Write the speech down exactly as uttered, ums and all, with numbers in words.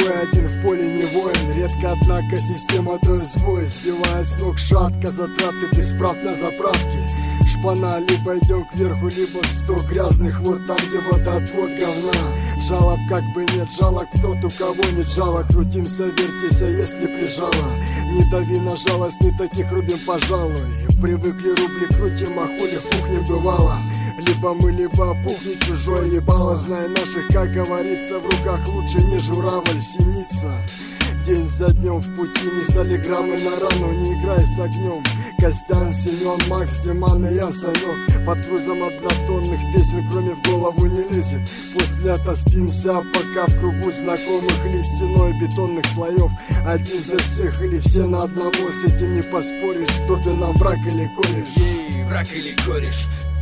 Такой один в поле не воин. Редко, однако, система дает сбой. Сбивает с ног шатко, затраты без прав на заправке. Шпана, либо идем кверху, либо в сто грязных вод, там где водоотвод говна. Жалоб как бы нет, жалок тот, у кого нет жалок. Крутимся, вертимся, если прижало. Не дави на жалость, не таких рубим, пожалуй. Привыкли рубли крутим, а хули в кухне бывало. Либо мы, либо пухнет чужое ебало. Зная наших, как говорится, в руках лучше не журавль, синица. День за днем в пути, не солиграммы на рану, не играй с огнем. Костян, Семен, Макс, Тиман и я, Санек. Под грузом однотонных песен, кроме в голову не лезет. После отоспимся, пока в кругу знакомых лиц, стеной бетонных слоев. Один за всех или все на одного, с этим не поспоришь. Кто ты нам, враг или кореш? Ей, враг или кореш?